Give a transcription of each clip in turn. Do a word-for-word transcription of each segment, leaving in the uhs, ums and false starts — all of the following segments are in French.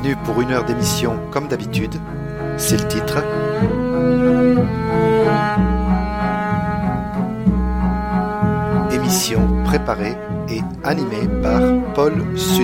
Bienvenue pour une heure d'émission comme d'habitude, c'est le titre. Émission préparée et animée par Paul Sud.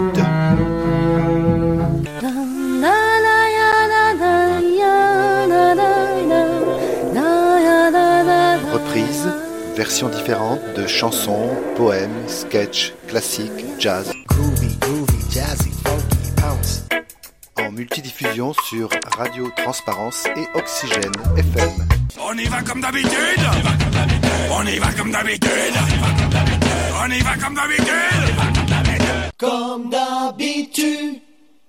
Reprise, versions différentes de chansons, poèmes, sketchs, classiques, jazz. Groovy, groovy, jazzy, funky, bounce. En multidiffusion sur Radio Transparence et Oxygène F M. On y va comme d'habitude. On y va comme d'habitude. On y va comme d'habitude. Comme d'habitude.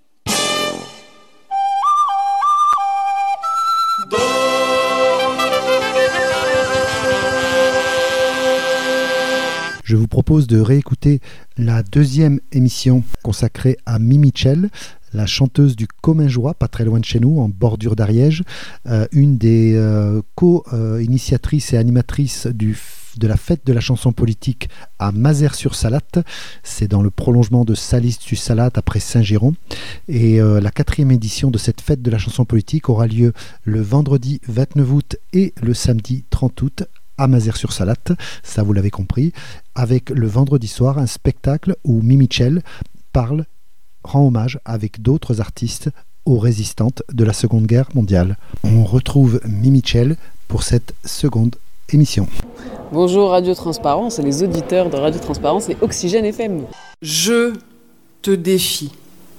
Je vous propose de réécouter la deuxième émission consacrée à Mimi Mitchell, la chanteuse du Commingeois, pas très loin de chez nous, en bordure d'Ariège, euh, une des euh, co-initiatrices et animatrices du, de la fête de la chanson politique à Mazères-sur-Salatte. C'est dans le prolongement de Salis-sur-Salatte après Saint-Giron. Et euh, la quatrième édition de cette fête de la chanson politique aura lieu le vendredi vingt-neuf août et le samedi trente août à Mazères-sur-Salatte, ça vous l'avez compris, avec le vendredi soir un spectacle où Mimi Mitchell parle, rend hommage avec d'autres artistes aux résistantes de la Seconde Guerre mondiale. On retrouve Mimi Mitchell pour cette seconde émission. Bonjour Radio Transparence et les auditeurs de Radio Transparence et Oxygène F M. Je te défie.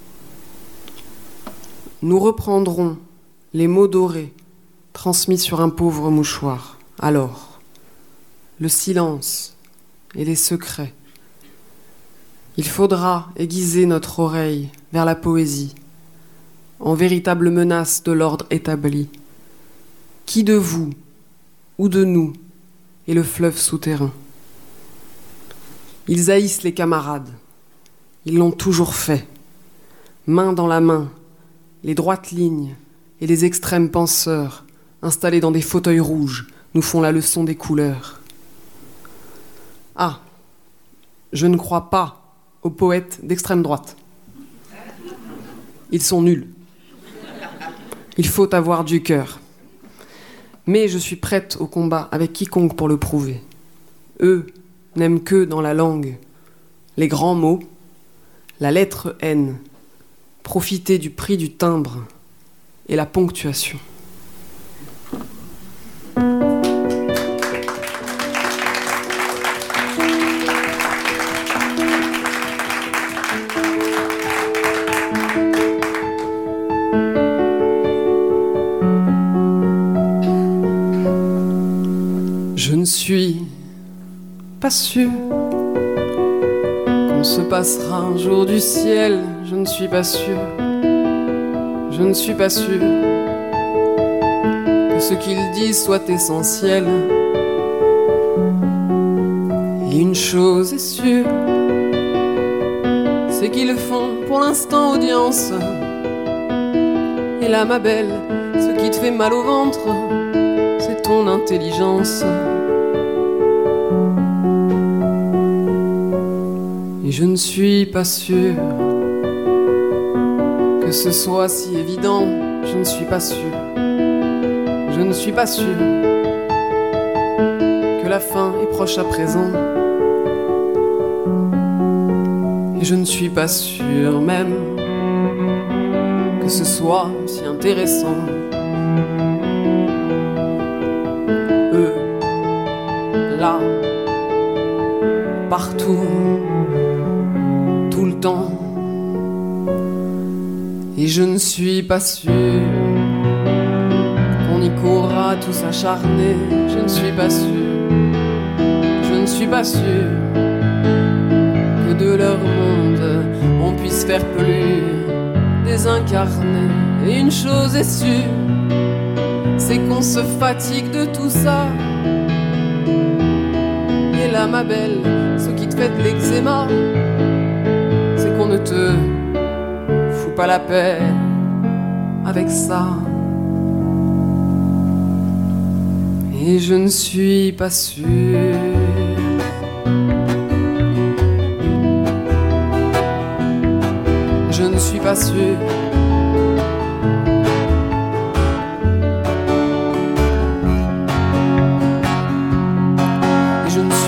Nous reprendrons les mots dorés transmis sur un pauvre mouchoir. Alors, le silence et les secrets. Il faudra aiguiser notre oreille vers la poésie, en véritable menace de l'ordre établi. Qui de vous ou de nous est le fleuve souterrain? Ils haïssent les camarades. Ils l'ont toujours fait. Main dans la main, les droites lignes et les extrêmes penseurs, installés dans des fauteuils rouges, nous font la leçon des couleurs. Ah, je ne crois pas aux poètes d'extrême droite. Ils sont nuls. Il faut avoir du cœur. Mais je suis prête au combat avec quiconque pour le prouver. Eux n'aiment que dans la langue les grands mots, la lettre N, profiter du prix du timbre et la ponctuation. Je ne suis pas sûre qu'on se passera un jour du ciel. Je ne suis pas sûre, je ne suis pas sûre que ce qu'ils disent soit essentiel. Et une chose est sûre, c'est qu'ils font pour l'instant audience. Et là, ma belle, ce qui te fait mal au ventre, c'est ton intelligence. Et je ne suis pas sûre que ce soit si évident. Je ne suis pas sûre, je ne suis pas sûre que la fin est proche à présent. Et je ne suis pas sûre même que ce soit si intéressant. Eux, là, partout, tout le temps. Et je ne suis pas sûre qu'on y courra tous acharnés. Je ne suis pas sûre, je ne suis pas sûre que de leur monde on puisse faire plus désincarné. Et une chose est sûre, c'est qu'on se fatigue de tout ça. Et là, ma belle, ce qui te fait de l'eczéma, c'est qu'on ne te fout pas la paix avec ça. Et je ne suis pas sûre je ne suis pas sûre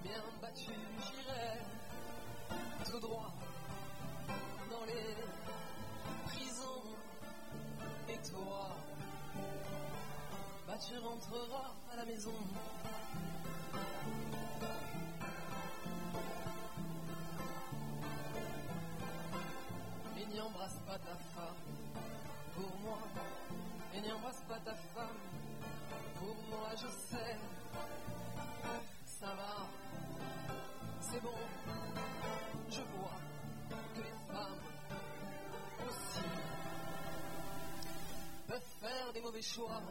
bien battu, j'irai tout droit dans les prisons. Et toi, bah tu rentreras à la maison. Et n'embrasse pas ta femme pour moi. Et n'embrasse pas ta femme pour moi, je sais. Ça va, c'est bon. Je vois que les femmes aussi peuvent faire des mauvais choix.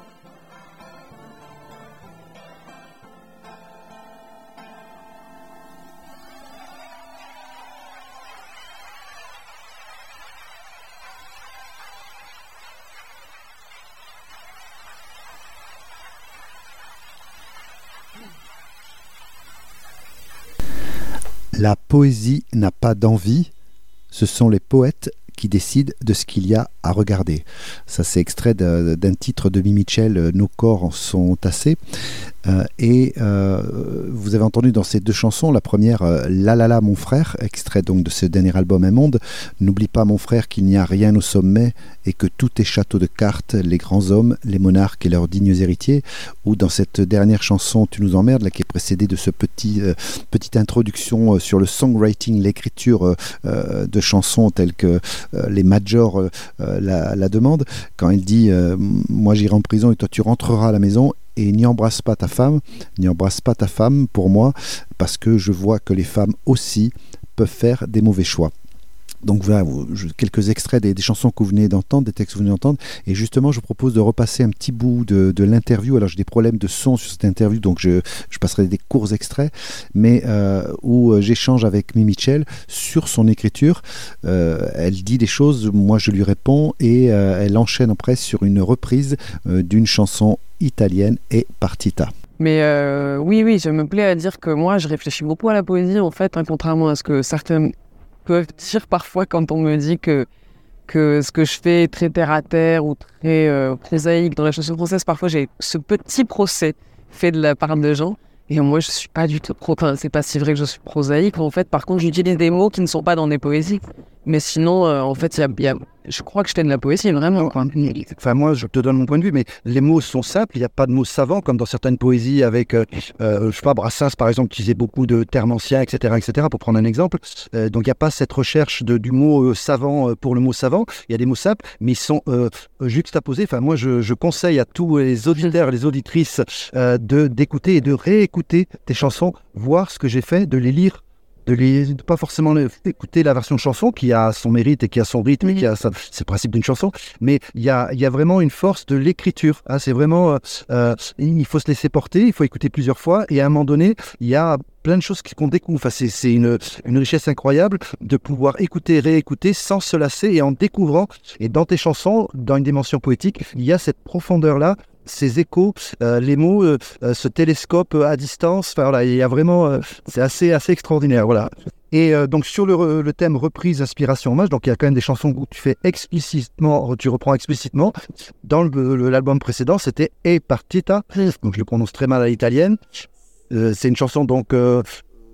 La poésie n'a pas d'envie, ce sont les poètes qui décident de ce qu'il y a à regarder. Ça, c'est extrait de, d'un titre de Mimi Mitchell, Nos corps en sont tassés. Euh, et euh, vous avez entendu dans ces deux chansons, la première, euh, La la la mon frère, extrait donc de ce dernier album Un Monde. N'oublie pas mon frère qu'il n'y a rien au sommet et que tout est château de cartes, les grands hommes, les monarques et leurs dignes héritiers. Ou dans cette dernière chanson, Tu nous emmerdes, là, qui est précédée de ce petit euh, petite introduction euh, sur le songwriting, l'écriture euh, euh, de chansons telles que euh, les majors euh, la, la demandent, quand il dit euh, moi j'irai en prison et toi tu rentreras à la maison. Et n'y embrasse pas ta femme, n'y embrasse pas ta femme pour moi, parce que je vois que les femmes aussi peuvent faire des mauvais choix. Donc voilà, je, quelques extraits des, des chansons que vous venez d'entendre, des textes que vous venez d'entendre, et justement je vous propose de repasser un petit bout de, de l'interview. Alors j'ai des problèmes de son sur cette interview, donc je, je passerai des courts extraits, mais euh, où j'échange avec Mimi Mitchell sur son écriture. Euh, elle dit des choses, moi je lui réponds, et euh, elle enchaîne après sur une reprise euh, d'une chanson italienne, et Partita. Mais euh, oui, oui, je me plais à dire que moi je réfléchis beaucoup à la poésie en fait, hein, contrairement à ce que certains peuvent dire parfois quand on me dit que, que ce que je fais est très terre-à-terre ou très euh, prosaïque. Dans la chanson française, parfois j'ai ce petit procès fait de la part de gens. Et moi, je suis pas du tout pro... Enfin, c'est pas si vrai que je suis prosaïque. En fait, par contre, j'utilise des mots qui ne sont pas dans des poésies. Mais sinon, euh, en fait, y a, y a... je crois que je fais de la poésie, vraiment. Quoi. Enfin, moi, je te donne mon point de vue, mais les mots sont simples. Il n'y a pas de mots savants, comme dans certaines poésies avec, euh, euh, je sais pas, Brassens, par exemple, qui utilisait beaucoup de termes anciens, et cetera, et cetera, pour prendre un exemple. Euh, donc, il n'y a pas cette recherche de, du mot euh, savant euh, pour le mot savant. Il y a des mots simples, mais ils sont euh, juxtaposés. Enfin, moi, je, je conseille à tous les auditeurs et les auditrices euh, de, d'écouter et de réécouter tes chansons, voir ce que j'ai fait, de les lire, de les, de pas forcément les, écouter la version chanson qui a son mérite et qui a son rythme, mmh. et qui a sa, c'est le principe d'une chanson, mais il y a, il y a vraiment une force de l'écriture. Hein, c'est vraiment, euh, il faut se laisser porter, il faut écouter plusieurs fois, et à un moment donné, il y a plein de choses qu'on découvre. Enfin, c'est, c'est une, une richesse incroyable de pouvoir écouter, réécouter sans se lasser et en découvrant. Et dans tes chansons, dans une dimension poétique, il y a cette profondeur-là, ces échos, euh, les mots, euh, ce télescope à distance. Enfin, voilà, il y a vraiment, euh, c'est assez, assez extraordinaire. Voilà. Et euh, donc sur le, le thème reprise, inspiration, hommage, donc il y a quand même des chansons où tu fais explicitement, tu reprends explicitement. Dans le, le, l'album précédent, c'était E Partita, donc je le prononce très mal à l'italienne. Euh, c'est une chanson donc euh,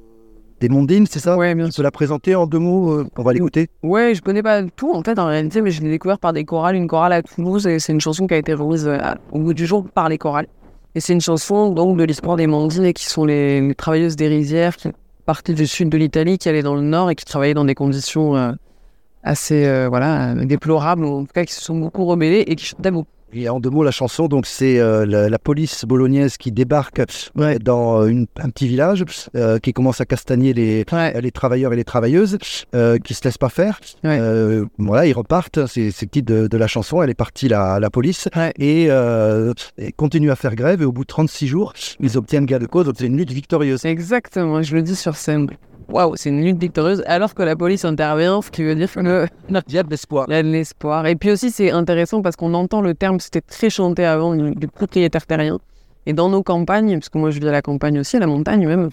des Mondines, c'est ça? Ouais, bien sûr. Tu peux sûr. la présenter en deux mots, euh, on va l'écouter. Ouais, je connais pas tout en fait en réalité, mais je l'ai découvert par des chorales, une chorale à Toulouse, et c'est une chanson qui a été remise euh, au bout du jour par les chorales. Et c'est une chanson donc de l'histoire des Mondines, qui sont les, les travailleuses des rizières qui partaient du sud de l'Italie, qui allaient dans le nord et qui travaillaient dans des conditions euh, assez euh, voilà, euh, déplorables, ou en tout cas qui se sont beaucoup rebellées et qui chantaient beaucoup. Et en deux mots, la chanson, donc c'est euh, la, la police bolognaise qui débarque ouais. dans une, un petit village, euh, qui commence à castagner les, ouais. les travailleurs et les travailleuses, euh, qui se laissent pas faire. Ouais. Euh, voilà, ils repartent. C'est, c'est le titre de, de la chanson. Elle est partie la, la police ouais. et, euh, et continue à faire grève. Et au bout de trente-six jours, ils obtiennent gain de cause. Donc c'est une lutte victorieuse. Exactement. Je le dis sur scène. Waouh, c'est une lutte victorieuse, alors que la police intervient, ce qui veut dire que... Il y a de l'espoir. Il y a de l'espoir. Et puis aussi, c'est intéressant parce qu'on entend le terme, c'était très chanté avant, du, du propriétaire terrien. Et dans nos campagnes, parce que moi je vis à la campagne aussi, à la montagne même,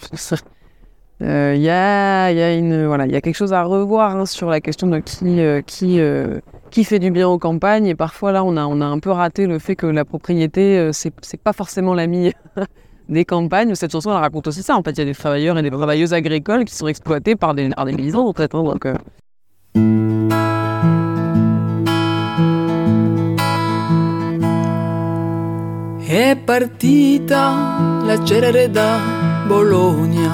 il euh, y, a, y, a une, voilà, y a quelque chose à revoir hein, sur la question de qui, euh, qui, euh, qui fait du bien aux campagnes. Et parfois, là, on a, on a un peu raté le fait que la propriété, euh, c'est, c'est pas forcément l'ami... des campagnes où cette chanson elle raconte aussi ça. En fait, il y a des travailleurs et des travailleuses agricoles qui sont exploités par des, par des paysans en fait. Hein, donc, euh... È partita la Cerere da Bologna,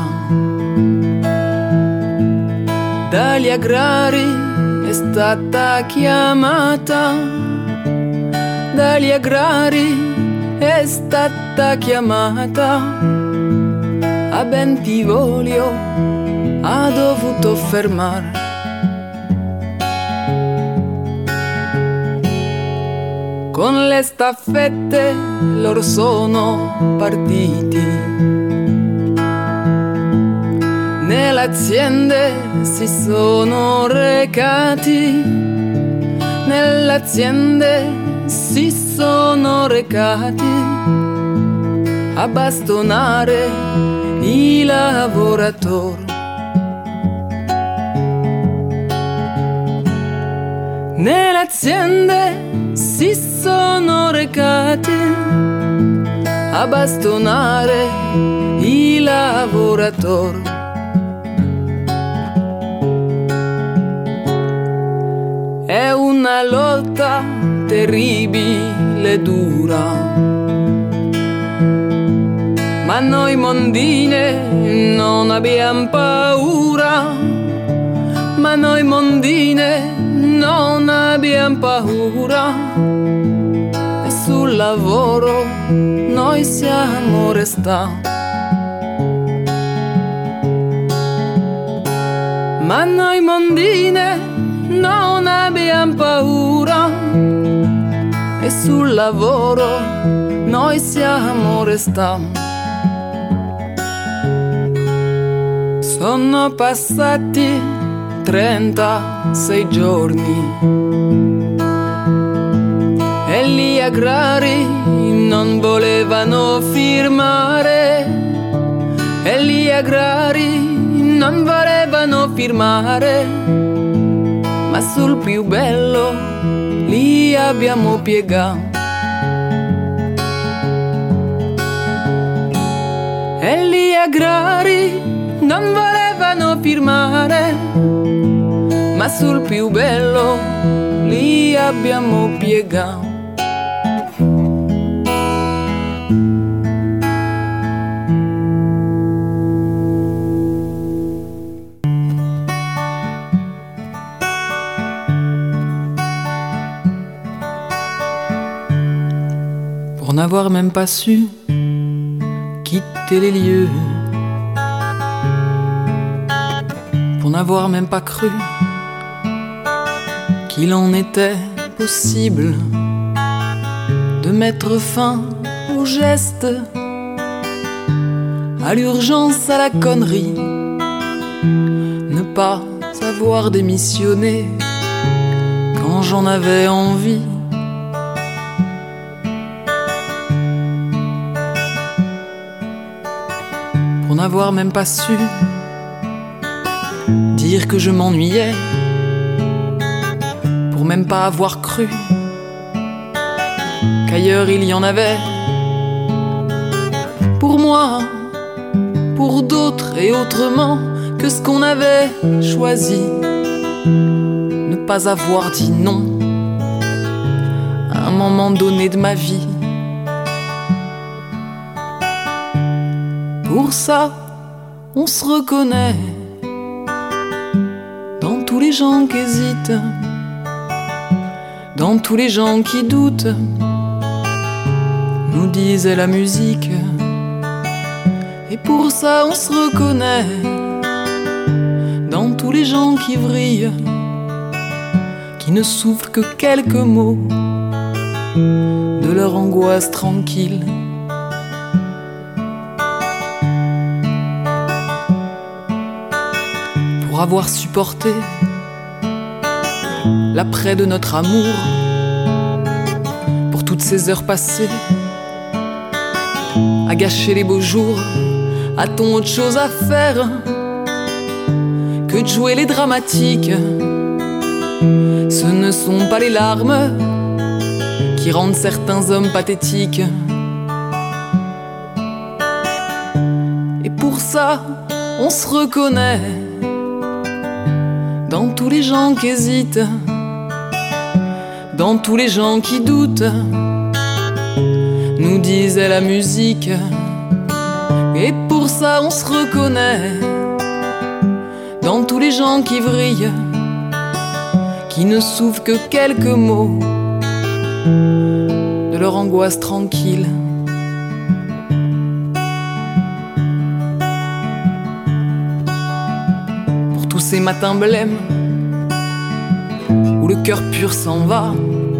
dagli agrari è stata chiamata, dagli agrari è stata chiamata, a Bentivoglio ha dovuto fermare. Con le staffette loro sono partiti, nelle aziende si sono recati, nelle aziende si sono recati a bastonare i lavoratori. Nelle aziende si sono recati a bastonare i lavoratori. È una lotta terribile e dura, ma noi mondine non abbiamo paura, ma noi mondine non abbiamo paura, e sul lavoro noi siamo restati. Ma noi mondine non abbiamo paura, e sul lavoro noi siamo restati. Sono passati trentasei giorni e gli agrari non volevano firmare, e gli agrari non volevano firmare, ma sul più bello li abbiamo piegato. E gli agrari non volevano firmare, ma sul più bello li abbiamo piegato. Pour n'avoir même pas su quitter les lieux, pour n'avoir même pas cru qu'il en était possible de mettre fin au geste, à l'urgence, à la connerie, ne pas savoir démissionner quand j'en avais envie. Pour n'avoir même pas su dire que je m'ennuyais, pour même pas avoir cru qu'ailleurs il y en avait. Pour moi, pour d'autres et autrement que ce qu'on avait choisi, ne pas avoir dit non à un moment donné de ma vie. Pour ça, on se reconnaît dans tous les gens qui hésitent, dans tous les gens qui doutent, nous disait la musique. Et pour ça, on se reconnaît dans tous les gens qui vrillent, qui ne souffrent que quelques mots de leur angoisse tranquille. Pour avoir supporté l'après de notre amour, pour toutes ces heures passées à gâcher les beaux jours, a-t-on autre chose à faire que de jouer les dramatiques? Ce ne sont pas les larmes qui rendent certains hommes pathétiques. pour ça, on se reconnaît dans tous les gens qui hésitent, dans tous les gens qui doutent, nous disait la musique. Et pour ça on se reconnaît dans tous les gens qui vrillent, qui ne souffrent que quelques mots de leur angoisse tranquille. Pour tous ces matins blêmes où le cœur pur s'en va,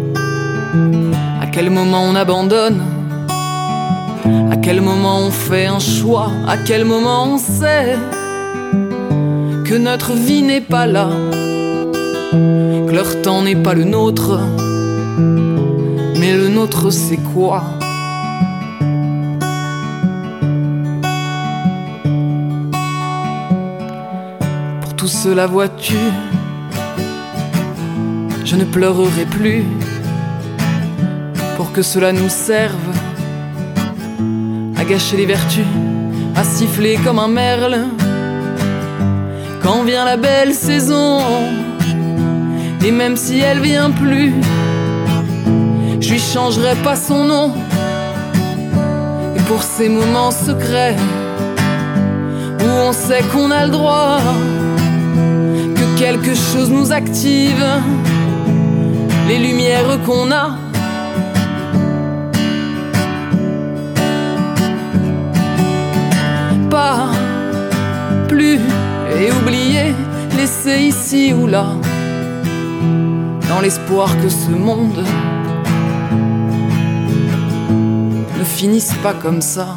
à quel moment on abandonne, à quel moment on fait un choix, à quel moment on sait que notre vie n'est pas là, que leur temps n'est pas le nôtre, mais le nôtre c'est quoi? Pour tout cela vois-tu, je ne pleurerai plus, pour que cela nous serve à gâcher les vertus, à siffler comme un merle quand vient la belle saison. Et même si elle vient plus, je lui changerai pas son nom. Et pour ces moments secrets où on sait qu'on a le droit, que quelque chose nous active, les lumières qu'on a, pas plus, et oublier, laisser ici ou là, dans l'espoir que ce monde ne finisse pas comme ça.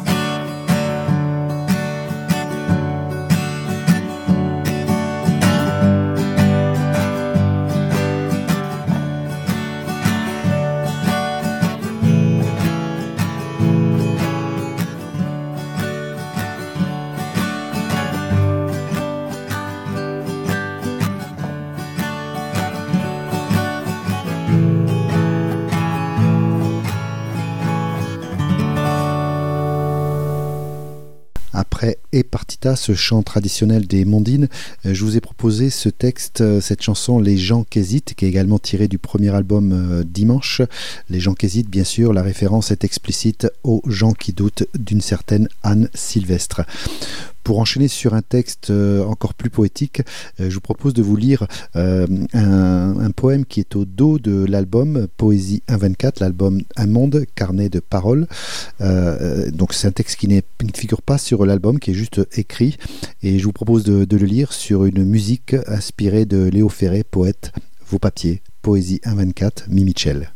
Après Et Partita, ce chant traditionnel des Mondines, je vous ai proposé ce texte, cette chanson Les gens qui hésitent, qui est également tirée du premier album euh, Dimanche. Les gens qui hésitent, bien sûr, la référence est explicite aux gens qui doutent d'une certaine Anne Sylvestre. Pour enchaîner sur un texte euh, encore plus poétique, euh, je vous propose de vous lire euh, un, un poème qui est au dos de l'album Poésie un vingt-quatre, l'album Un monde, carnet de paroles. Euh, donc c'est un texte qui, n'est, qui ne figure pas sur l'album, qui est juste écrit, et je vous propose de, de le lire sur une musique inspirée de Léo Ferré, poète. Vos papiers, Poésie un vingt-quatre, Mimi Mitchell.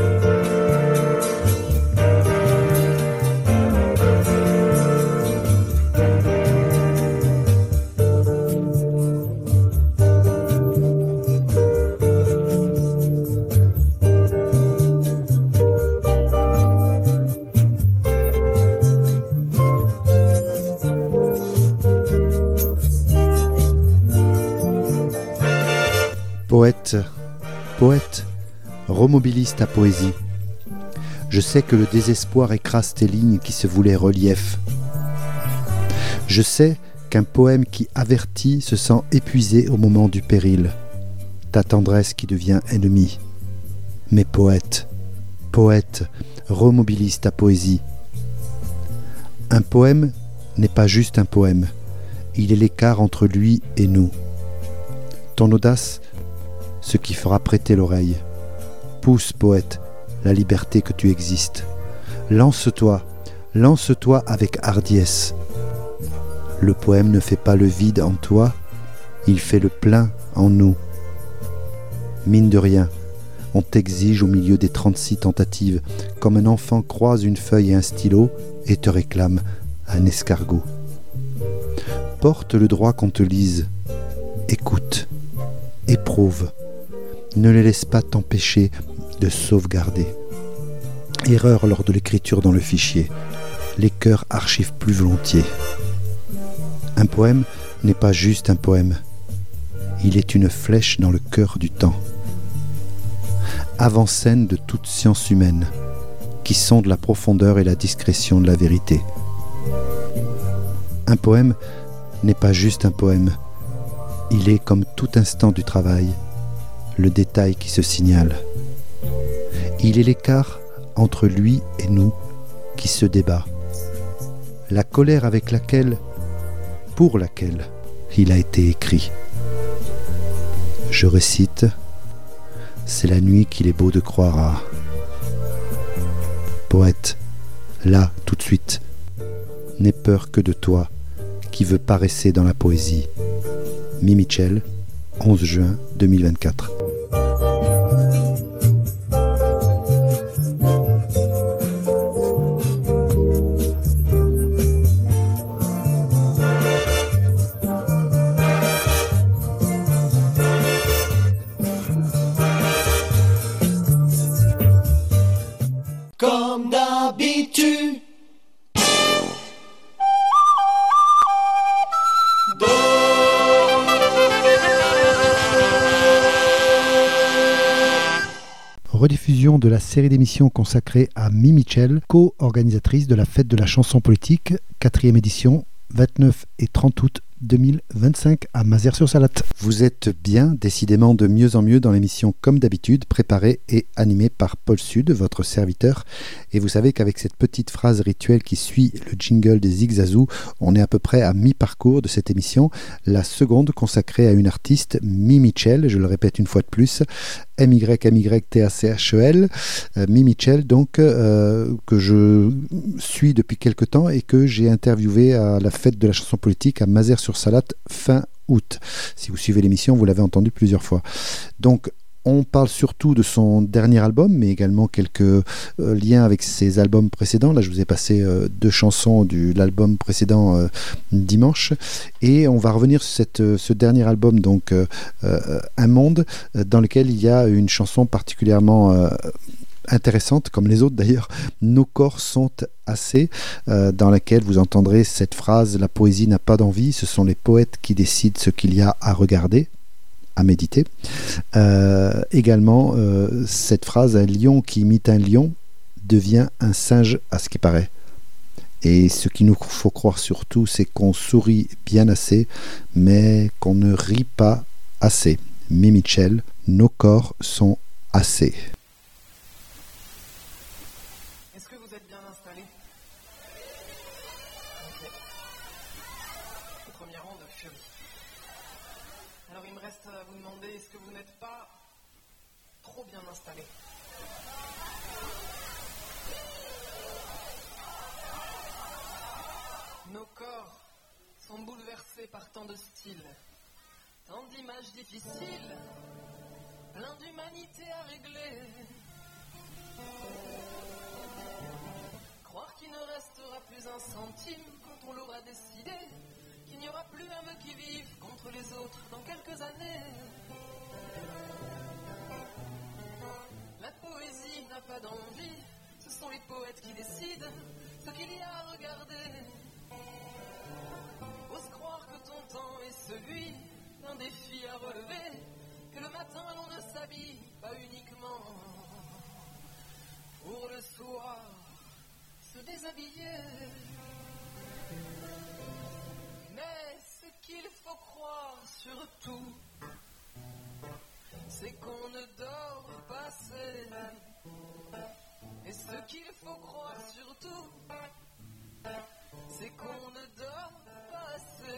Poète, poète, remobilise ta poésie. Je sais que le désespoir écrase tes lignes qui se voulaient relief. Je sais qu'un poème qui avertit se sent épuisé au moment du péril. Ta tendresse qui devient ennemie. Mais poète, poète, remobilise ta poésie. Un poème n'est pas juste un poème. Il est l'écart entre lui et nous. Ton audace, ce qui fera prêter l'oreille. Pousse, poète, la liberté que tu existes. Lance-toi, lance-toi avec hardiesse. Le poème ne fait pas le vide en toi, il fait le plein en nous. Mine de rien, on t'exige au milieu des trente-six tentatives, comme un enfant croise une feuille et un stylo et te réclame un escargot. Porte le droit qu'on te lise, écoute, éprouve. Ne les laisse pas t'empêcher de sauvegarder. Erreur lors de l'écriture dans le fichier. Les cœurs archivent plus volontiers. Un poème n'est pas juste un poème. Il est une flèche dans le cœur du temps. Avant-scène de toute science humaine, qui sonde la profondeur et la discrétion de la vérité. Un Un poème n'est pas juste un poème. Il est comme tout instant du travail, le détail qui se signale. Il est l'écart entre lui et nous qui se débat. La colère avec laquelle, pour laquelle, il a été écrit. Je récite, c'est la nuit qu'il est beau de croire à. Poète, là, tout de suite, n'aie peur que de toi, qui veut paresser dans la poésie. Mimi Mitchell, onze juin deux mille vingt-quatre. Comme d'habitude. Rediffusion de la série d'émissions consacrée à Mimi Mitchell, co-organisatrice de la Fête de la chanson politique, quatrième édition, vingt-neuf et trente août deux mille vingt-cinq à Mazères-sur-Salate. Vous êtes bien, décidément de mieux en mieux dans l'émission Comme d'habitude, préparée et animée par Paul Sud, votre serviteur. Et vous savez qu'avec cette petite phrase rituelle qui suit le jingle des Zigzazou, on est à peu près à mi-parcours de cette émission, la seconde consacrée à une artiste, Mimi Mitchell, je le répète une fois de plus, M Y M Y T A C H E L, euh, Mimi Mitchell, donc, euh, que je suis depuis quelque temps et que j'ai interviewé à la Fête de la chanson politique à Mazères-sur-Salate fin août. Si vous suivez l'émission, vous l'avez entendu plusieurs fois. Donc, on parle surtout de son dernier album, mais également quelques euh, liens avec ses albums précédents. Là, je vous ai passé euh, deux chansons de l'album précédent euh, dimanche. Et on va revenir sur cette, euh, ce dernier album, donc euh, euh, Un Monde, euh, dans lequel il y a une chanson particulièrement euh, intéressante, comme les autres d'ailleurs, Nos corps sont assez, euh, dans laquelle vous entendrez cette phrase « La poésie n'a pas d'envie, ce sont les poètes qui décident ce qu'il y a à regarder ». À méditer. Euh, également, euh, cette phrase, un lion qui imite un lion devient un singe à ce qui paraît. Et ce qu'il nous faut croire surtout, c'est qu'on sourit bien assez, mais qu'on ne rit pas assez. Mimi Mitchell, nos corps sont assez. Est-ce que vous êtes bien installés? Première ronde de furie. Alors il me reste à vous demander, est-ce que vous n'êtes pas trop bien installé? Nos corps sont bouleversés par tant de styles, tant d'images difficiles, plein d'humanité à régler. Croire qu'il ne restera plus un centime quand on l'aura décidé, qu'il n'y aura plus un me qui vive contre les autres dans quelques années. La poésie n'a pas d'envie, ce sont les poètes qui décident ce qu'il y a à regarder. Ose croire que ton temps est celui d'un défi à relever, que le matin l'on ne s'habille pas uniquement pour le soir se déshabiller. Mais ce qu'il faut croire surtout, c'est qu'on ne dort pas assez. Et ce qu'il faut croire surtout, c'est qu'on ne dort pas assez.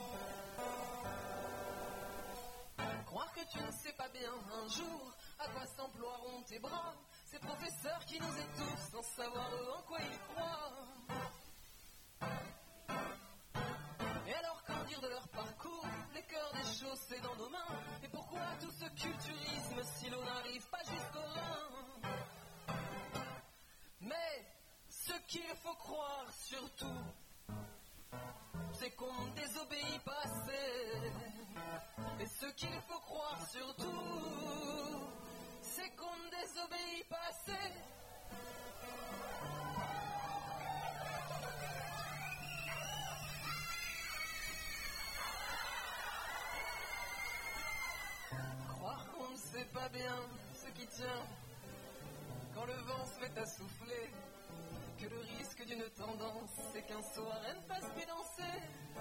Croire que tu ne sais pas bien un jour à quoi s'emploieront tes bras, ces professeurs qui nous étouffent sans savoir en quoi ils croient. Et alors qu'en dire de leur parcours, les cœurs des choses c'est dans nos mains. Et pourquoi tout ce culturisme si l'on n'arrive pas jusqu'au rein? Mais ce qu'il faut croire surtout, c'est qu'on ne désobéit pas assez. Et ce qu'il faut croire surtout, c'est qu'on ne désobéit pas assez. Croire qu'on ne sait pas bien ce qui tient quand le vent se met à souffler, que le risque d'une tendance c'est qu'un soir elle ne fasse plus danser.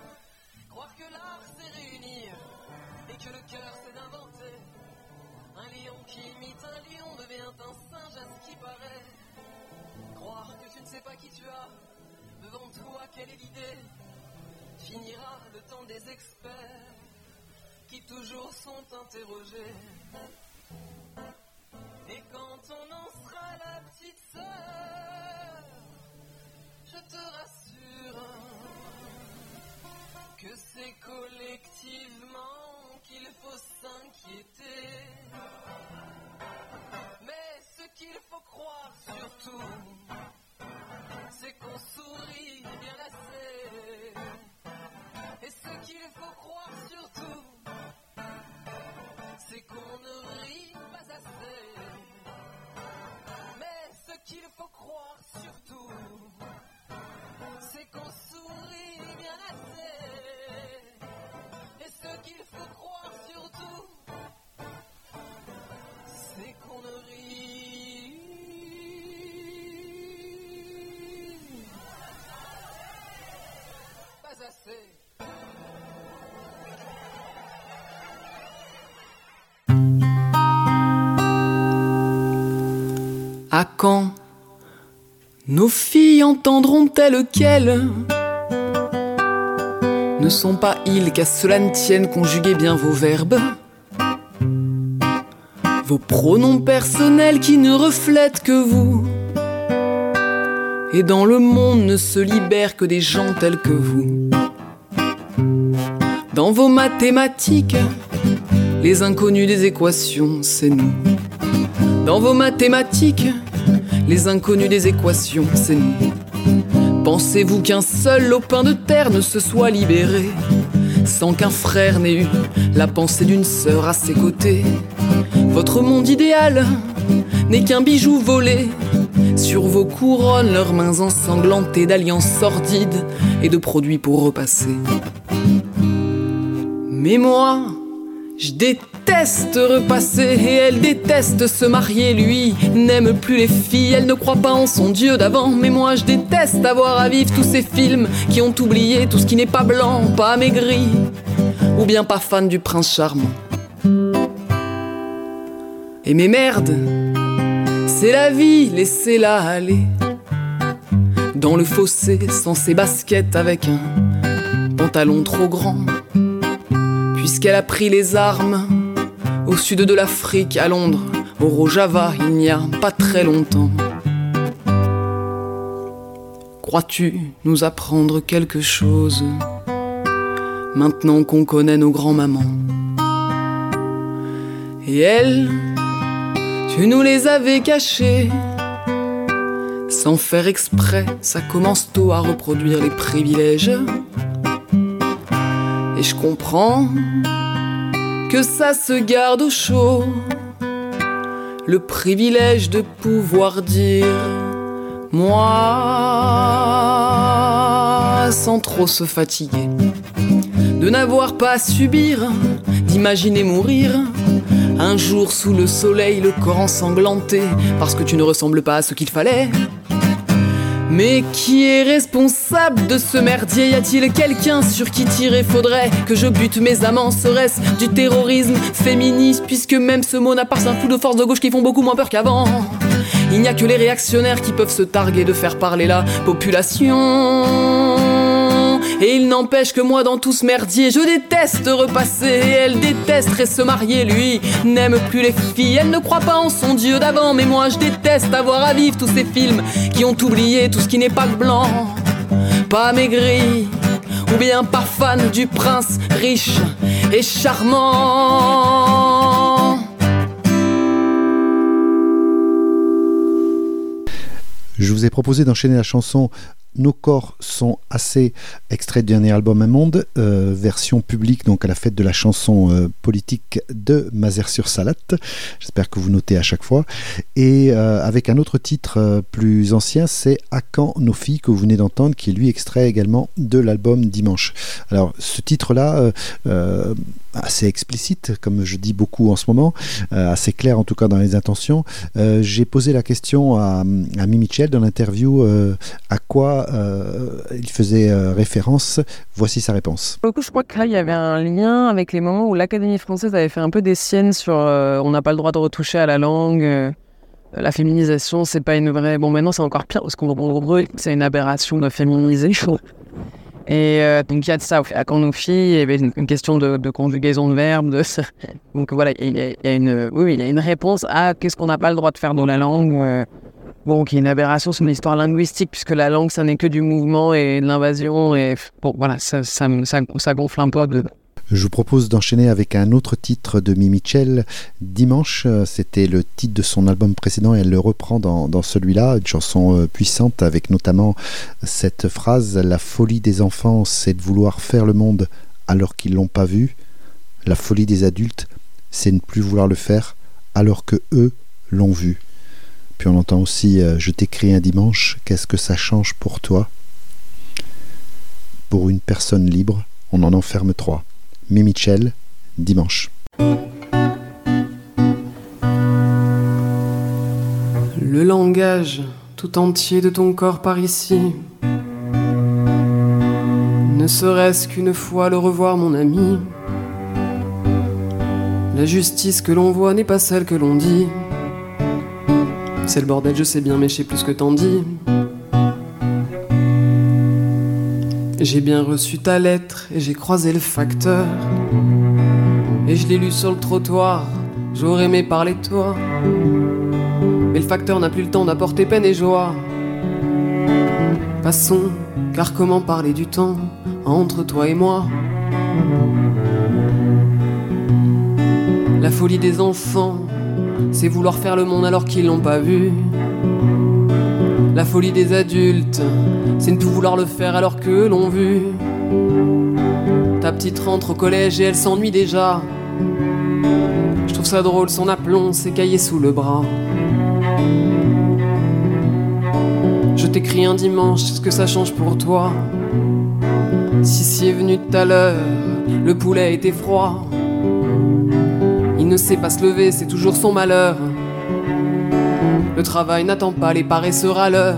que le cœur c'est d'inventer. Un lion qui imite un lion devient un singe à ce qui paraît. Croire que tu ne sais pas qui tu as devant toi, quelle est l'idée? Finira le temps des experts qui toujours sont interrogés. Et quand on en sera la petite sœur, je te rassure que c'est collectivement qu'il faut s'inquiéter. Mais ce qu'il faut croire surtout, c'est qu'on sourit bien assez. Et ce qu'il faut croire surtout, c'est qu'on ne rit pas assez. Mais ce qu'il faut croire surtout, c'est qu'on sourit bien assez. Et ce qu'il faut croire surtout, c'est qu'on ne rit pas assez. À quand nos filles entendront-elles qu'elles ne sont pas ils, qu'à cela ne tienne, conjuguez bien vos verbes, vos pronoms personnels qui ne reflètent que vous. Et dans le monde ne se libèrent que des gens tels que vous. Dans vos mathématiques, les inconnus des équations, c'est nous. Dans vos mathématiques, les inconnus des équations, c'est nous. Pensez-vous qu'un seul lopin de terre ne se soit libéré sans qu'un frère n'ait eu la pensée d'une sœur à ses côtés? Votre monde idéal n'est qu'un bijou volé sur vos couronnes, leurs mains ensanglantées d'alliances sordides et de produits pour repasser. Mais moi, je déteste repasser et elle déteste se marier. Lui n'aime plus les filles, elle ne croit pas en son Dieu d'avant. Mais moi je déteste avoir à vivre tous ces films qui ont oublié tout ce qui n'est pas blanc, pas amaigri, ou bien pas fan du prince charmant. Et mes merdes, c'est la vie, laissez-la aller dans le fossé sans ses baskets avec un pantalon trop grand. Puisqu'elle a pris les armes au sud de l'Afrique, à Londres, au Rojava, il n'y a pas très longtemps. Crois-tu nous apprendre quelque chose maintenant qu'on connaît nos grands-mamans? Et elles, tu nous les avais cachées sans faire exprès, ça commence tôt à reproduire les privilèges. Et je comprends que ça se garde au chaud, le privilège de pouvoir dire moi sans trop se fatiguer, de n'avoir pas à subir, d'imaginer mourir un jour sous le soleil, le corps ensanglanté parce que tu ne ressembles pas à ce qu'il fallait. Mais qui est responsable de ce merdier? Y a-t-il quelqu'un sur qui tirer? Faudrait que je bute mes amants. Serait-ce du terrorisme féministe? Puisque même ce mot n'a pas un flou de force de gauche qui font beaucoup moins peur qu'avant. Il n'y a que les réactionnaires qui peuvent se targuer de faire parler la population. Et il n'empêche que moi dans tout ce merdier, je déteste repasser. Elle détesterait se marier, lui n'aime plus les filles. Elle ne croit pas en son Dieu d'avant. Mais moi je déteste avoir à vivre tous ces films qui ont oublié tout ce qui n'est pas blanc, pas amaigri, ou bien pas fan du prince riche et charmant. Je vous ai proposé d'enchaîner la chanson Nos corps sont assez, extrait du dernier album Un Monde, euh, version publique donc à la fête de la chanson euh, politique de Mazères-sur-Salate. J'espère que vous notez à chaque fois. Et euh, avec un autre titre euh, plus ancien, c'est À quand nos filles, que vous venez d'entendre, qui est lui extrait également de l'album Dimanche. Alors ce titre-là, euh, euh, assez explicite, comme je dis beaucoup en ce moment, euh, assez clair en tout cas dans les intentions. Euh, j'ai posé la question à, à Mimi Mitchell dans l'interview euh, à quoi euh, il faisait euh, référence. Voici sa réponse. Pour le coup, je crois que là, il y avait un lien avec les moments où l'Académie française avait fait un peu des siennes sur euh, on n'a pas le droit de retoucher à la langue, euh, la féminisation, c'est pas une vraie... Bon, maintenant, c'est encore pire parce qu'en gros, c'est une aberration de féminiser, je trouve. Et euh, donc il y a de ça. À quand nos filles, il y avait une, une question de, de conjugaison de verbes. De... Donc voilà, il y, a, il y a une, oui, il y a une réponse à qu'est-ce qu'on n'a pas le droit de faire dans la langue. Euh, bon, qui est une aberration sur une histoire linguistique, puisque la langue, ça n'est que du mouvement et de l'invasion. Et bon, voilà, ça, ça, ça, ça gonfle un peu de... Je vous propose d'enchaîner avec un autre titre de Mimi Mitchell, Dimanche. C'était le titre de son album précédent et elle le reprend dans, dans celui-là, une chanson puissante avec notamment cette phrase « La folie des enfants, c'est de vouloir faire le monde alors qu'ils ne l'ont pas vu. La folie des adultes, c'est ne plus vouloir le faire alors que eux l'ont vu. » Puis on entend aussi « Je t'écris un dimanche, qu'est-ce que ça change pour toi ?» Pour une personne libre, on en enferme trois. Mimi Mitchell, Dimanche. Le langage tout entier de ton corps par ici, ne serait-ce qu'une fois le revoir mon ami. La justice que l'on voit n'est pas celle que l'on dit. C'est le bordel, je sais bien, mais je sais plus que t'en dis. J'ai bien reçu ta lettre et j'ai croisé le facteur. Et je l'ai lu sur le trottoir, j'aurais aimé parler de toi. Mais le facteur n'a plus le temps d'apporter peine et joie. Passons, car comment parler du temps entre toi et moi? La folie des enfants, c'est vouloir faire le monde alors qu'ils l'ont pas vu. La folie des adultes, c'est ne plus vouloir le faire alors que l'on vu. Ta petite rentre au collège et elle s'ennuie déjà. Je trouve ça drôle, son aplomb, ses cahiers sous le bras. Je t'écris un dimanche, est-ce que ça change pour toi? Sissi est venu tout à l'heure, le poulet était froid. Il ne sait pas se lever, c'est toujours son malheur. Le travail n'attend pas les paresseux râleurs.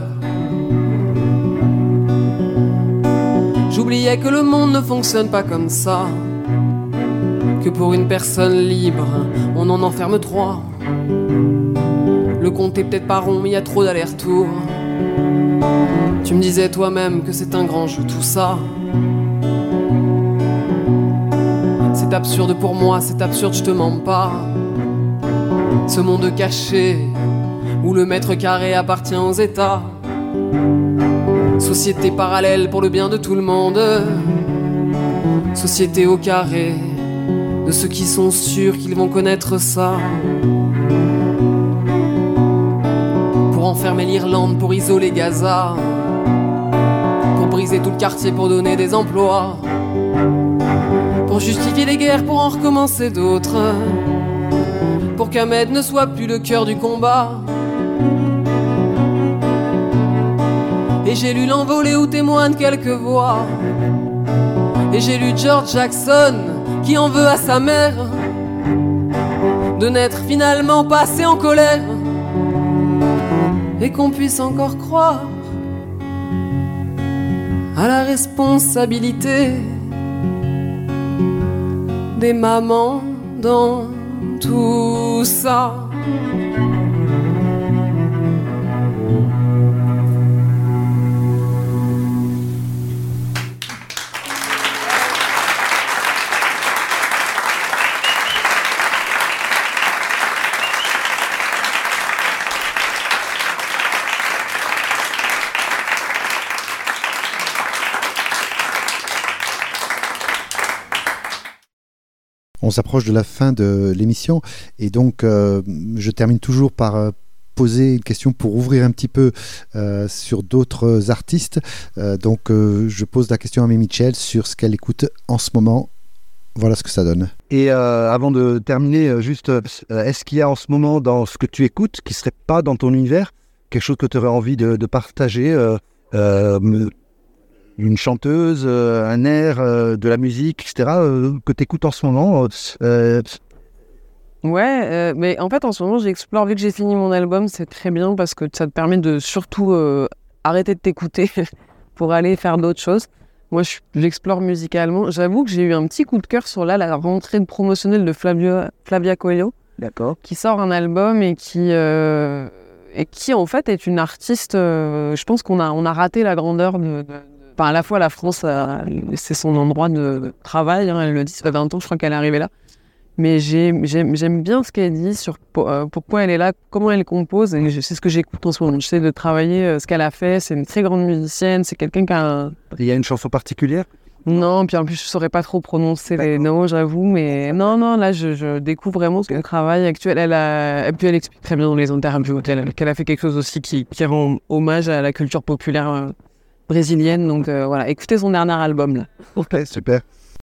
J'oubliais que le monde ne fonctionne pas comme ça, que pour une personne libre, on en enferme trois. Le compte est peut-être pas rond, mais il y a trop d'allers-retours. Tu me disais toi-même que c'est un grand jeu tout ça. C'est absurde pour moi, c'est absurde, je te mens pas. Ce monde caché, où le mètre carré appartient aux États. Société parallèle pour le bien de tout le monde. Société au carré de ceux qui sont sûrs qu'ils vont connaître ça. Pour enfermer l'Irlande, pour isoler Gaza, pour briser tout le quartier, pour donner des emplois, pour justifier les guerres, pour en recommencer d'autres, pour qu'Ahmed ne soit plus le cœur du combat. Et j'ai lu l'envolée où témoignent quelques voix. Et j'ai lu George Jackson qui en veut à sa mère de n'être finalement pas assez en colère. Et qu'on puisse encore croire à la responsabilité des mamans dans tout ça. On s'approche de la fin de l'émission et donc euh, je termine toujours par euh, poser une question pour ouvrir un petit peu euh, sur d'autres artistes. Euh, donc euh, je pose la question à Mimi Mitchell sur ce qu'elle écoute en ce moment. Voilà ce que ça donne. Et euh, avant de terminer, juste, euh, est-ce qu'il y a en ce moment dans ce que tu écoutes qui ne serait pas dans ton univers, quelque chose que tu aurais envie de, de partager euh, euh, une chanteuse, euh, un air, euh, de la musique, et cetera, euh, que tu écoutes en ce moment euh... Ouais, euh, mais en fait, en ce moment, j'explore. Vu que j'ai fini mon album, c'est très bien parce que ça te permet de surtout euh, arrêter de t'écouter pour aller faire d'autres choses. Moi, je, j'explore musicalement. J'avoue que j'ai eu un petit coup de cœur sur là, la rentrée de promotionnelle de Flavia, Flavia Coelho, D'accord. qui sort un album et qui, euh, et qui en fait, est une artiste. Euh, je pense qu'on a, on a raté la grandeur de. de, de... Enfin, à la fois, la France, a, c'est son endroit de travail. Hein, elle le dit, ça fait vingt ans, je crois qu'elle est arrivée là. Mais j'aime, j'aime, j'aime bien ce qu'elle dit sur euh, pourquoi elle est là, comment elle compose, et je, c'est ce que j'écoute en ce moment. J'essaie de travailler euh, ce qu'elle a fait. C'est une très grande musicienne, c'est quelqu'un qui a un... Il y a une chanson particulière ? Non, puis en plus je saurais pas trop prononcer les noms, j'avoue, mais non, non, là je, je découvre vraiment son travail actuel. Elle a... Et puis elle explique très bien dans les interviews qu'elle, qu'elle a fait quelque chose aussi qui, qui rend hommage à la culture populaire euh, brésilienne. Donc euh, voilà, écoutez son dernier album là. Ok, super.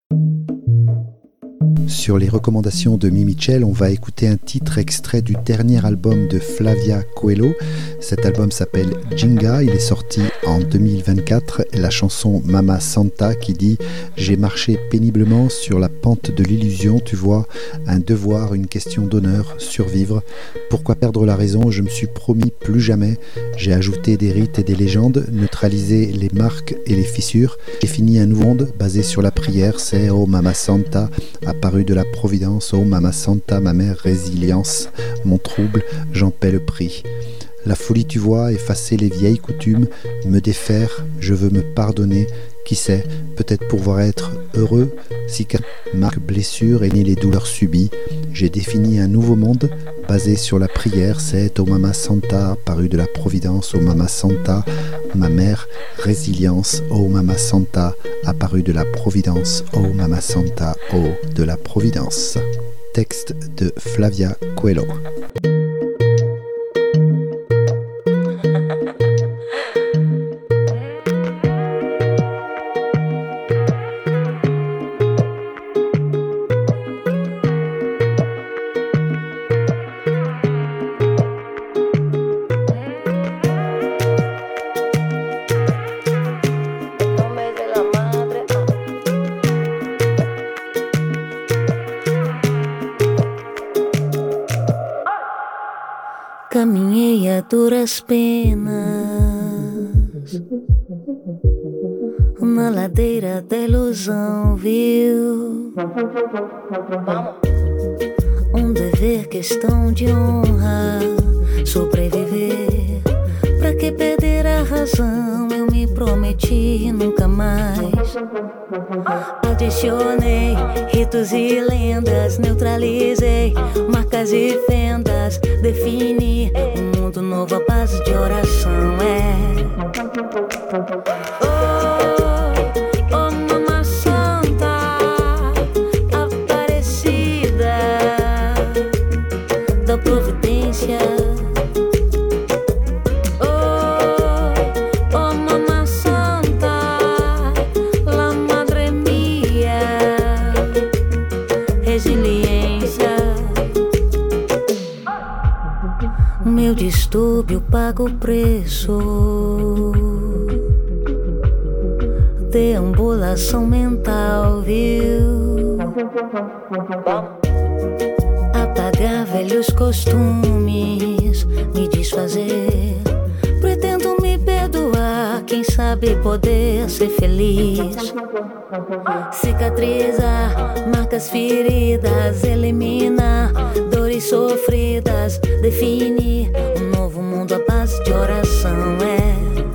Sur les recommandations de Mimi Mitchell, on va écouter un titre extrait du dernier album de Flavia Coelho. Cet album s'appelle Jinga, il est sorti en deux mille vingt-quatre. La chanson Mama Santa qui dit « J'ai marché péniblement sur la pente de l'illusion, tu vois, un devoir, une question d'honneur, survivre. Pourquoi perdre la raison ? Je me suis promis plus jamais. J'ai ajouté des rites et des légendes, neutralisé les marques et les fissures. J'ai fini un nouveau monde basé sur la prière, c'est « Oh Mama Santa » apparu de la Providence, oh Mama Santa, ma mère résilience, mon trouble, j'en paie le prix. La folie, tu vois, effacer les vieilles coutumes, me défaire, je veux me pardonner, qui sait, peut-être pouvoir être heureux, si marque blessure et ni les douleurs subies. J'ai défini un nouveau monde basé sur la prière, c'est oh Mama Santa, apparu de la Providence, oh Mama Santa, ma mère résilience, oh Mama Santa, apparu de la Providence, oh Mama Santa, oh de la Providence. Texte de Flavia Coelho. Caminhei a duras penas na ladeira da ilusão, viu? Um dever, questão de honra, sobreviver. Pra que perder a razão? Eu me prometi nunca mais. Adicionei ritos e lendas, neutralizei marcas e fendas, defini um mundo novo à base de oração. É. Oh, oh, Mama Santa, Aparecida da Providência. Meu distúrbio paga o preço. Deambulação mental, viu? Apagar velhos costumes, me desfazer. Pretendo me perdoar, quem sabe poder ser feliz. Cicatrizar marcas feridas, eliminar dores sofridas, definir um novo mundo à base de oração. É.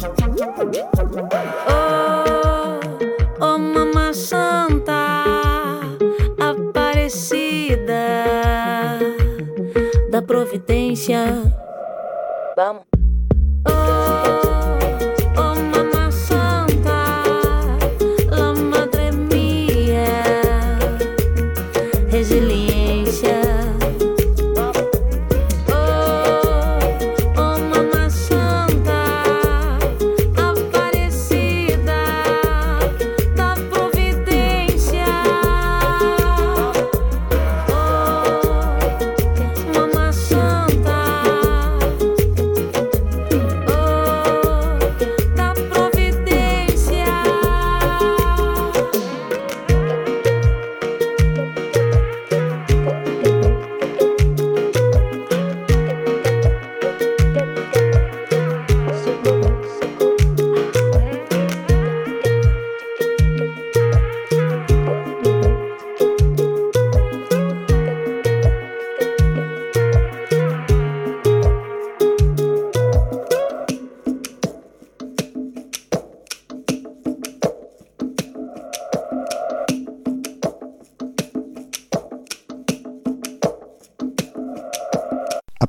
Oh, oh Mama Santa, Aparecida da Providência. Vamos. Providência.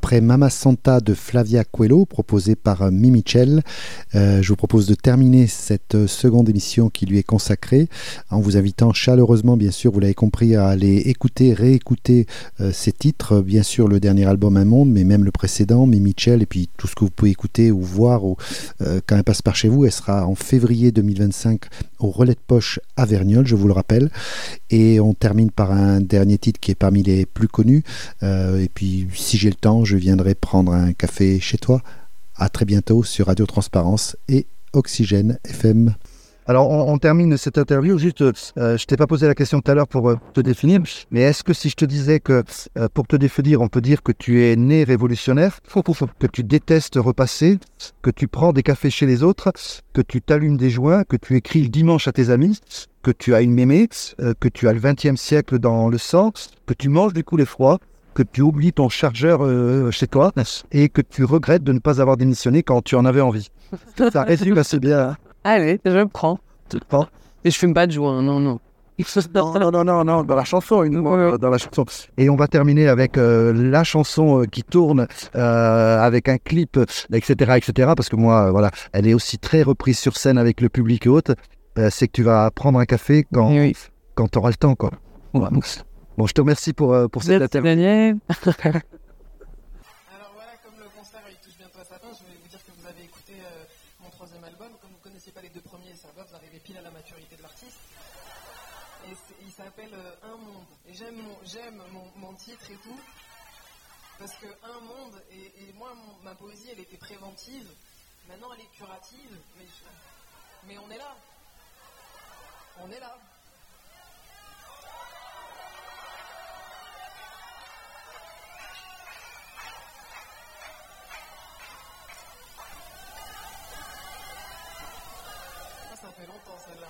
après Mama Santa de Flavia Coelho, proposé par euh, Mimi Mitchell, euh, je vous propose de terminer cette euh, seconde émission qui lui est consacrée en vous invitant chaleureusement, bien sûr, vous l'avez compris, à aller écouter, réécouter euh, ces titres. Bien sûr, le dernier album Un Monde, mais même le précédent, Mimi Mitchell, et puis tout ce que vous pouvez écouter ou voir ou, euh, quand elle passe par chez vous. Elle sera en février deux mille vingt-cinq au Relais de Poche à Verniolle, je vous le rappelle. Et on termine par un dernier titre qui est parmi les plus connus. Euh, et puis, si j'ai le temps, je viendrai prendre un café chez toi. À très bientôt sur Radio Transparence et Oxygène F M. Alors, on, on termine cette interview. Juste, euh, je t'ai pas posé la question tout à l'heure pour euh, te définir, mais est-ce que si je te disais que euh, pour te définir, on peut dire que tu es né révolutionnaire, que tu détestes repasser, que tu prends des cafés chez les autres, que tu t'allumes des joints, que tu écris le dimanche à tes amis, que tu as une mémé, euh, que tu as le vingtième siècle dans le sang, que tu manges du poulet froid, que tu oublies ton chargeur euh, chez toi et que tu regrettes de ne pas avoir démissionné quand tu en avais envie. Ça résume assez bien. Hein. Allez, je prends. Tu le prends ? Et je fume pas de joint, non, non. Non, non, non, non, non, dans la chanson, une fois, dans la chanson. Et on va terminer avec euh, la chanson euh, qui tourne euh, avec un clip, et cetera, et cetera. Parce que moi, euh, voilà, elle est aussi très reprise sur scène avec le public et autres. Euh, c'est que tu vas prendre un café quand, oui. quand tu auras le temps, quoi. Voilà. Bon, je te remercie pour, euh, pour cette interview. Daniel. Alors voilà, comme le concert il touche bientôt à sa fin, je voulais vous dire que vous avez écouté euh, mon troisième album. Comme vous ne connaissez pas les deux premiers, ça va, vous arrivez pile à la maturité de l'artiste. Et il s'appelle euh, Un Monde. Et j'aime mon, j'aime mon, mon titre et tout, parce que Un Monde, et, et moi, mon, ma poésie, elle était préventive. Maintenant, elle est curative, mais, mais on est là. On est là. Ça fait longtemps celle-là.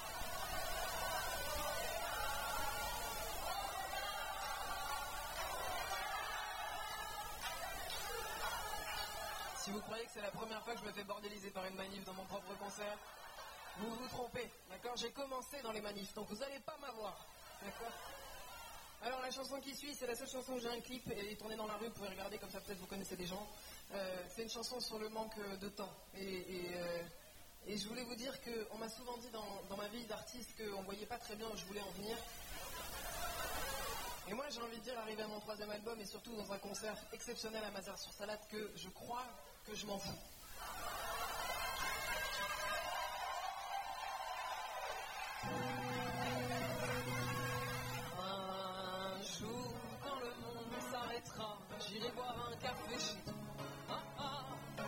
Si vous croyez que c'est la première fois que je me fais bordéliser par une manif dans mon propre concert, vous vous trompez, d'accord ? J'ai commencé dans les manifs, donc vous n'allez pas m'avoir, d'accord ? Alors la chanson qui suit, c'est la seule chanson où j'ai un clip, et tournée dans la rue, vous pouvez regarder, comme ça peut-être vous connaissez des gens. Euh, c'est une chanson sur le manque de temps, et... et euh, Et je voulais vous dire qu'on m'a souvent dit dans, dans ma vie d'artiste qu'on ne voyait pas très bien où je voulais en venir. Et moi j'ai envie de dire, arrivé à mon troisième album et surtout dans un concert exceptionnel à Mazères-sur-Salade, que je crois que je m'en fous. Un jour, quand le monde s'arrêtera, j'irai boire un café chez toi. Ah, ah.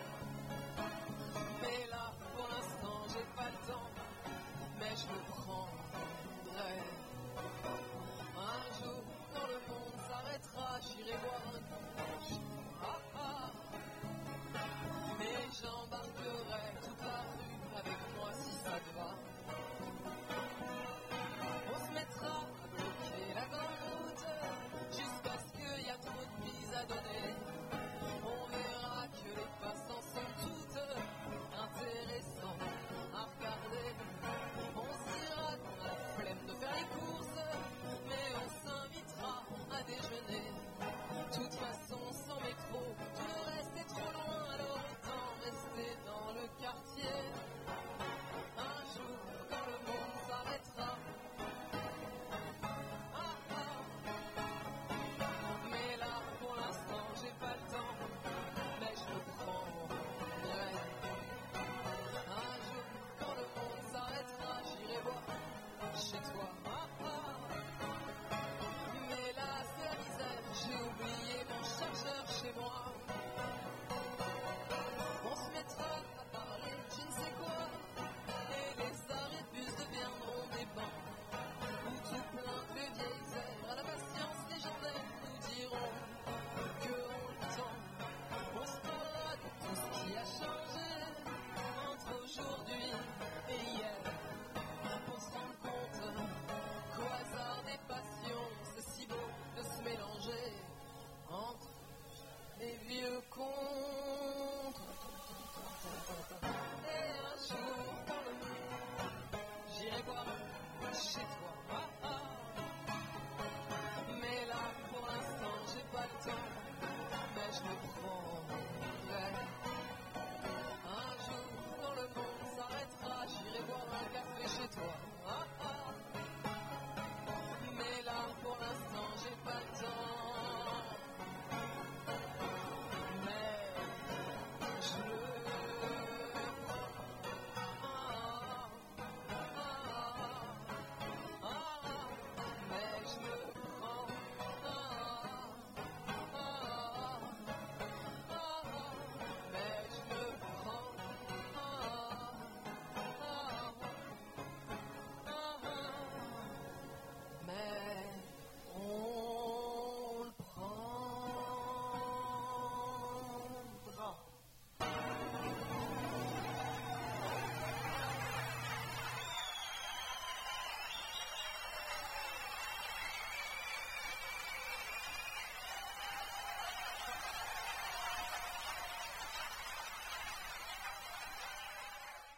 Mais là, pour l'instant, j'ai pas le temps, mais je le prendrai. Un jour, quand le monde s'arrêtera, j'irai boire un café. Ah, ah. Mais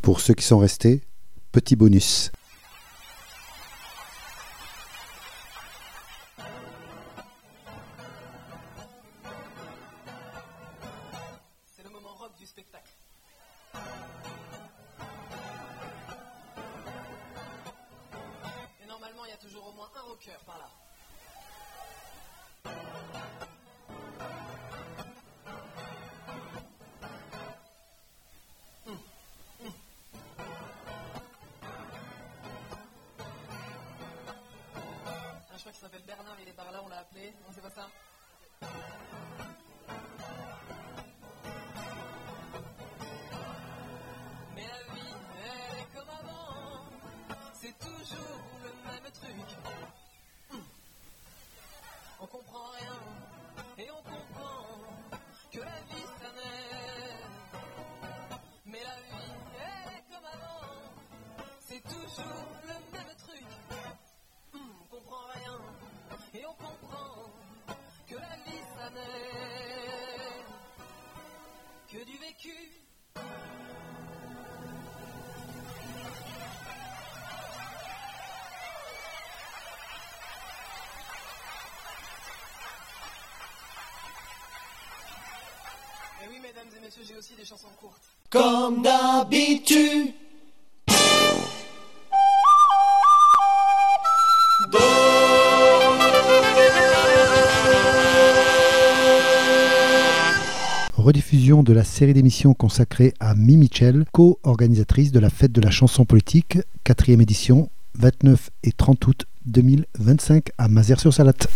Pour ceux qui sont restés, petit bonus. C'est le moment rock du spectacle. Et normalement, il y a toujours au moins un rocker par là. Je crois qu'il s'appelle Bernard, il est par là, on l'a appelé. Non, c'est pas ça? Mais la vie, elle est comme avant. C'est toujours le même truc. Hum. On comprend rien. Et on comprend que la vie, ça n'est. Mais la vie, elle est comme avant. C'est toujours le même truc. On comprend rien, et on comprend que la vie ça n'est que du vécu. Et oui, mesdames et messieurs, j'ai aussi des chansons courtes. Comme d'habitude. Rediffusion de la série d'émissions consacrée à Mie Mitchell, co-organisatrice de la Fête de la chanson politique, quatrième édition, vingt-neuf et trente août deux mille vingt-cinq à Mazères-sur-Salate.